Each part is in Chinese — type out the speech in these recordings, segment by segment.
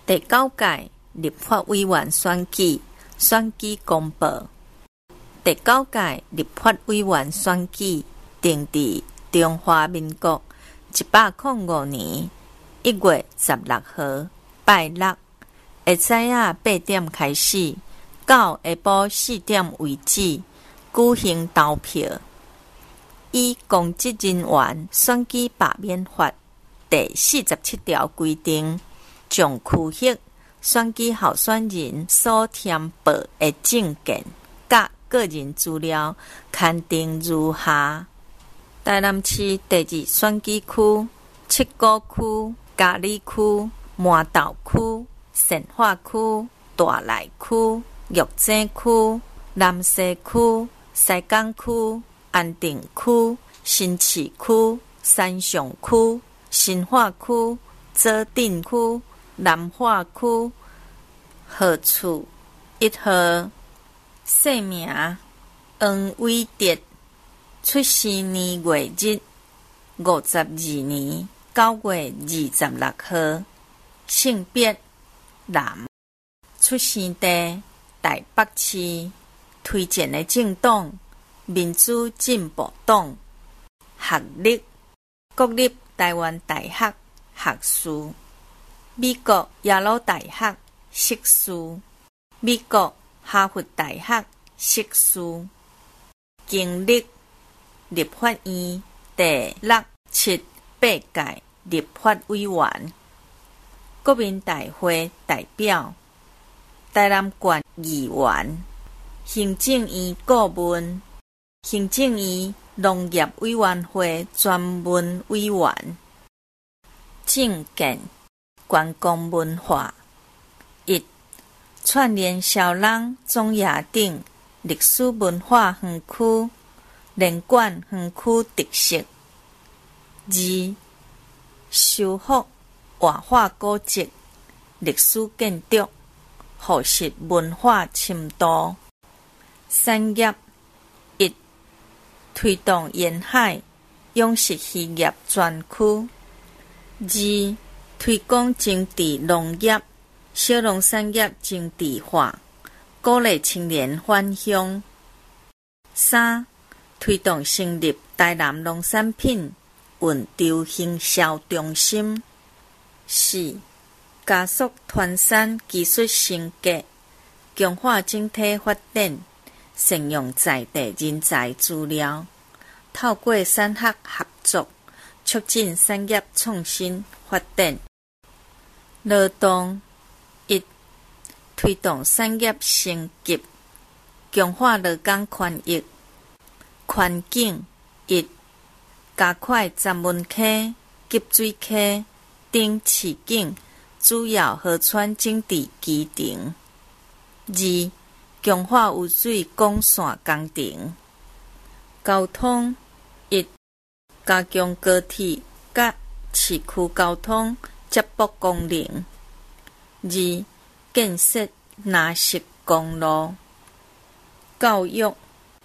第9届立法委员选举公报。第9届立法委员选举定伫中华民国105年1月16号拜六，会早8点开始，到下晡4点为止举行投票。以公职人员选举罢免法第47条规定，将区域选举候选人所填报的证件甲个人资料刊登如下：台南市第2选举区、七股区、嘉义区、麻豆区、善化区、大内区、玉井区、南西区、西港区、安定区、新市区、三重区、新化区、左镇区、南化区。号处1号，姓名黄伟哲，出生年月日52年9月26号，性别男，出生地台北市，推荐的政党民主进步党，学历国立台湾大学学士，美国耶鲁大学硕士，美国哈佛大学硕士，经历立法院第6、7、8届立法委员，国民大会代表，台南县议员，行政院顾问，行政院农业委员会专门委员。政见观光文化1、串联小人中亚町历史文化园区连贯园区特色。2、修复活化古迹历史建筑，复习文化深度。产业1、推动沿海养殖渔业专区。2、推广精致农业、小农产业精致化，鼓励青年返乡。3、推动成立台南农产品运筹行销中心。4、加速团产技术升级，强化整体发展，善用在地人才资料，透过产学合作，促进产业创新发展。劳动1、推动产业升级，强化劳工权益。环境1、加快闸门溪、集水溪等市景主要河川整治基程。2、强化污水管线工程。交通1、加强高铁甲市区交通接驳功能。2、建设蓝色公路。教育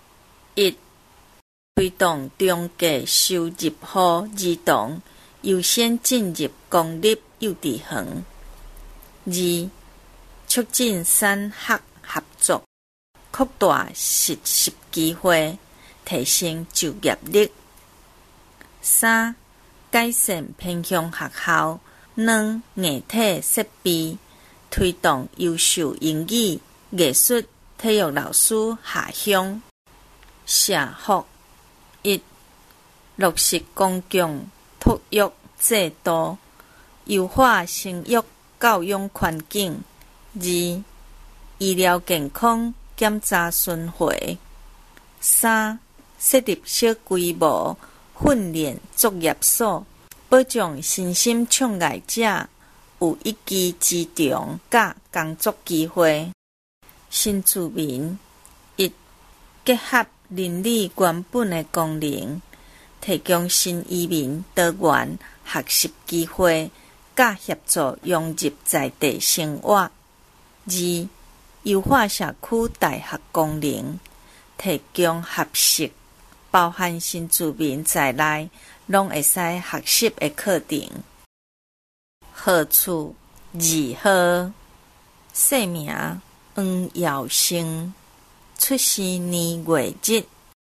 1、推动中价收入户儿童优先进入公立幼稚园。2、促进产学合作，扩大实习机会，提升就业率。3、改善偏乡学校软硬体设备，推动优秀英语、艺术、体育老师下乡。社福1、落实公共托育制度，优化生育教养环境。2、医疗健康检查巡回。3、设立小规模训练作业所，保障身心障碍者有一技之长甲工作机会。新住民1、结合邻里原本的功能，提供新移民多元学习机会，甲协助融入在地生活。2、优化社区大学功能，提供合适包含新住民在内拢会使学习的课程。好处 2號，姓名黃耀生，出生年月日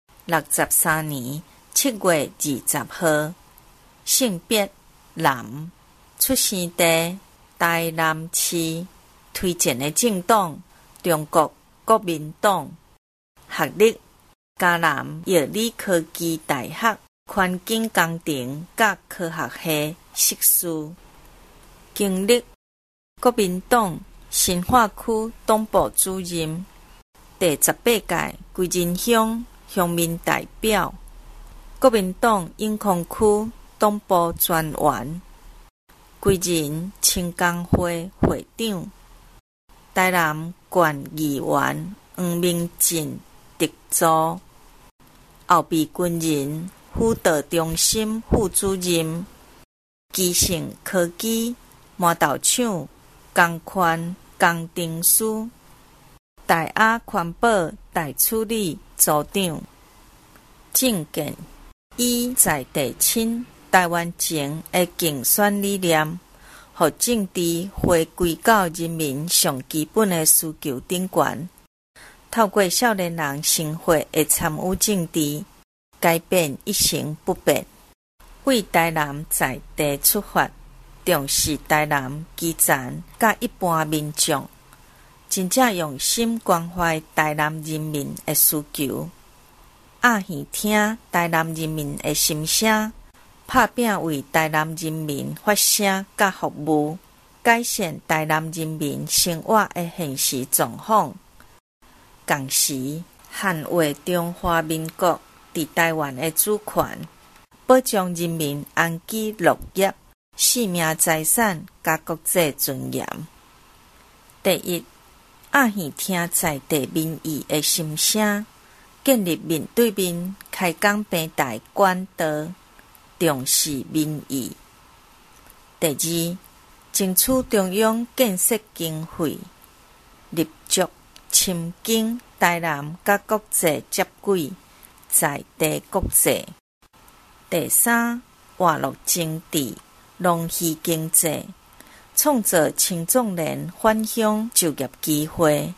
63年7月20號，性別男，出生地台南市，推薦的政黨中國國民黨，學歷嘉南藥理科技大學環境工程甲科學系碩士，經歷國民黨新化區黨部主任，第18屆歸仁鄉鄉民代表，國民黨永康區黨部專員，歸仁青工會會長，台南縣議員黃明進特助，後備軍人輔導中心副主任，基盛科技麻豆廠工權工程師，大雅環保大處理組長，政見以在地親台灣情的競選理念，和政治回歸到人民上基本的需求頂懸，透過少年人生活的參與政治，改變一成不變，為台南在地出發，重視台南基層甲一般民眾，真正用心關懷台南人民的需求，愛耳聽台南人民的心聲，拍拼為台南人民發聲甲服務，改善台南人民生活的現實狀況，同時捍衛中華民國佇台灣的主權，保障人民安居樂業、性命財產甲國際尊嚴。第一，愛耳聽在地民意的心聲，建立面對面、開講平台管道，重視民意。第二，爭取中央建設經費，立足深耕台南甲國際接軌，在地國際。第三，活絡政治、農漁經濟，創造青壯年返鄉就業機會。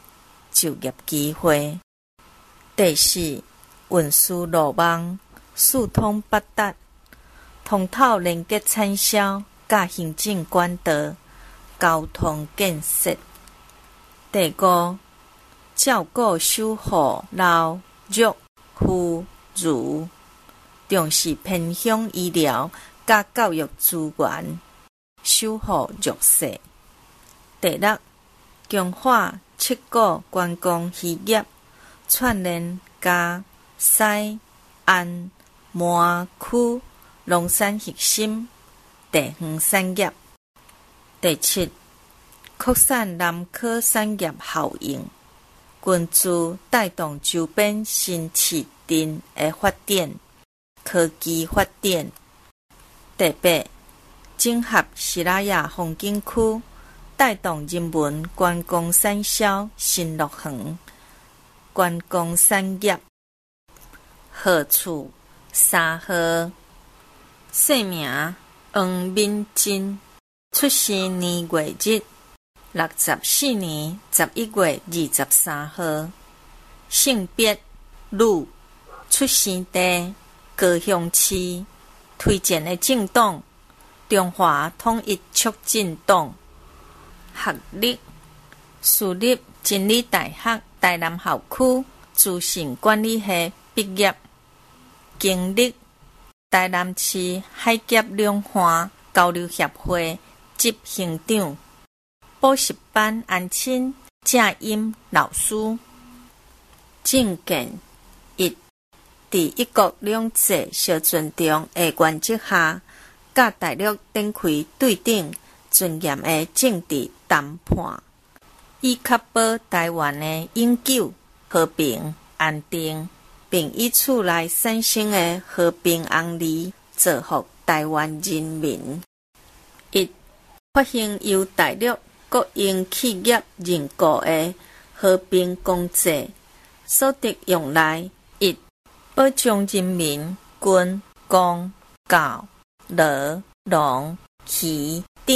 第四，運輸路網四通八達，通透連結產銷甲行政管道、交通建設。第五，照顧守護老弱婦孺，重視偏鄉醫療甲教育資源，守護弱勢。第六，強化七股觀光漁業，串聯嘉西安麻區農產核心地方產業。第七，擴散南科產業效應，均助帶動周邊新市鎮的發展、科技發展。第八，整合西拉雅風景區，帶動人文觀光產銷新樂園、觀光產業。號處3號，姓名黃明進，出生年月日64年11月23號，性別女，出生地高雄市，推薦的政黨中華統一促進黨，學歷私立真理大學台南校區資訊管理系畢業，經歷台南市海峽兩岸交流協會執行長、補習班安親正音老師。政見一，佇一國兩制小尊重的原則下，甲大陸展開對等尊嚴的政治談判，以確保台灣的永久和平安定，並以此來產生的和平安利造福台灣人民。一、發行由大陸國營企業認購的和平公債，所得用來一、保障人民軍公教勞農漁等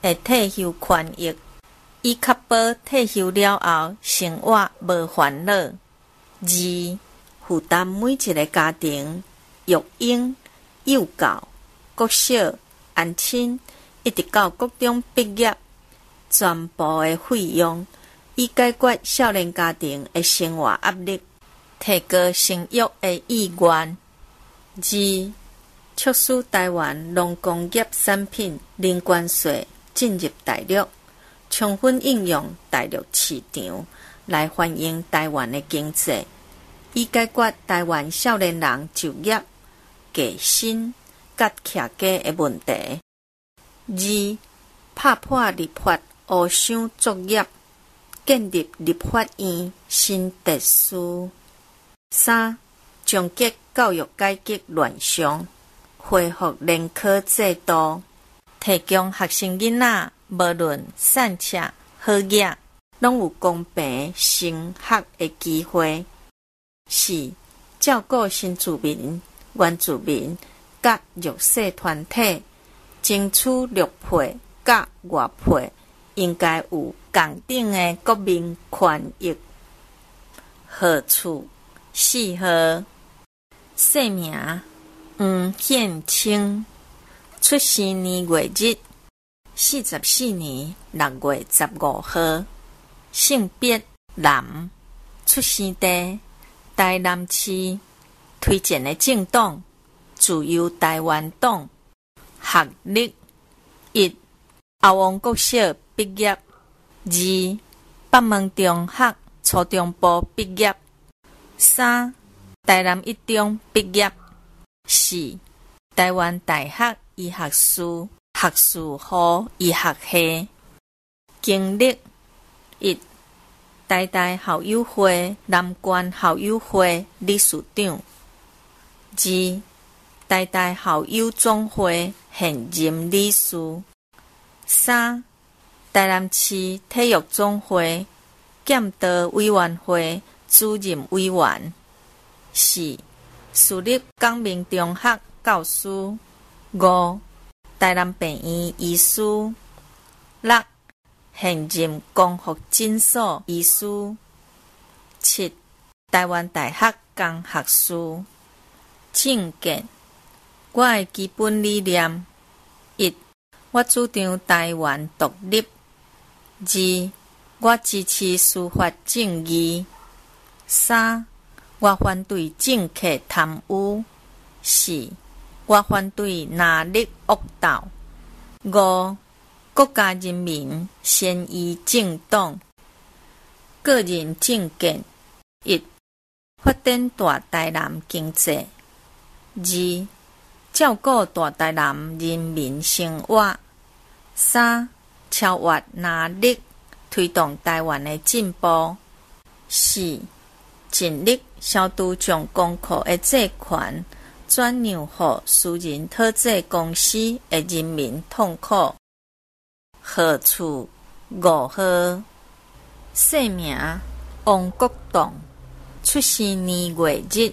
会退休权益，以确保退休了后生活无烦恼。二、负担每一个家庭育婴、幼教、国小、安亲，一直到国中毕业，全部的费用，以解决少年家庭的生活压力，提高生育的意愿。二、促使台湾农工业产品零关税进入大陆，充分应用大陆市场来反映台湾的经济，以解决台湾少年人就业、加薪、甲徛家的问题。二、拍破立法乌箱作业，建立立法院新秩序。三、终结教育改革乱象，恢复联考制度，提供学生囡仔无论善册好业，拢有公平升学的机会。四、照顾新住民、原住民甲弱势团体，争取绿配甲外配应该有同等的国民权益。好处：四号，姓名黄宪清，出生年月日44年6月15号，性别男，出生地台南市，推荐的政党自由台湾党，学历一、阿王国小毕业，二、北门中学初中部毕业，三、台南一中毕业，四、台湾大学医学士学士号医学系。经历一、台大校友会南关校友会理事长，二、台大校友总会现任理事，三、台南市体育总会检讨委员会主任委员，四、私立港明中学教师，五、台南病院医师，六、现任光复诊所医师，七、台湾大学工学士。政见：我的基本理念：一、我主张台湾独立；二、我支持司法正义；三、我反对政客贪污；四、我反对拿力恶斗；五、国家人民先依政党。个人政见：一、发展大台南经济；二、照顾大台南人民生活；三、超越拿力，推动台湾的进步；四、尽力消除将公库的债权转让予私人讨债公司的人民痛苦。好处：五号，姓名王国栋，出生年月日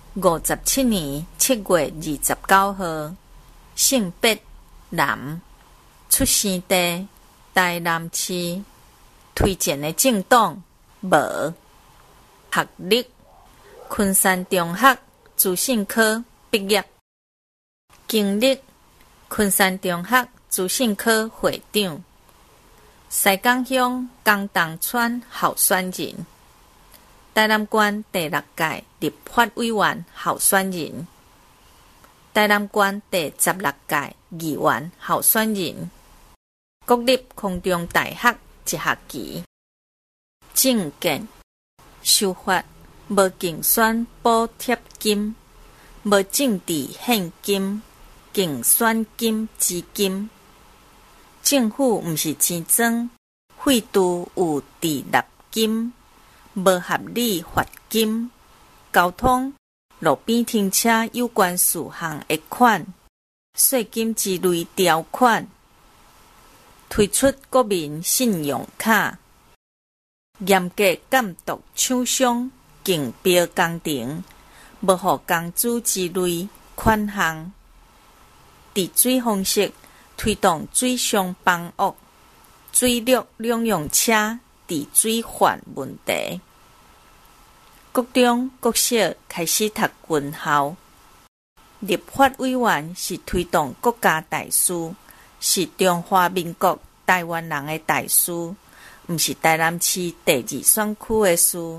57年7月29号，性别男，出生地台南市，推荐的政党无，学历昆山中学资讯科毕业，经历昆山中学资讯科会长，西港乡江东村候选人，台南县第6届立法委员候选人，台南县第16届议员候选人，国立空中大学一学期。政见：修法无竞选补贴金，无政治现金、竞选金资金。政府毋是钱庄，费拄有滞纳金，无合理罚金。交通、路边停车有关事项的款，税金之类条款。推出国民信用卡，严格监督厂商竞标工程，无予工资之类款项。治水方式推动水上防务、水陆两用车治水患问题。国中、国小开始读军校。立法委员是推动国家大事，是中华民国台湾人的大事，毋是台南市第2选区的事。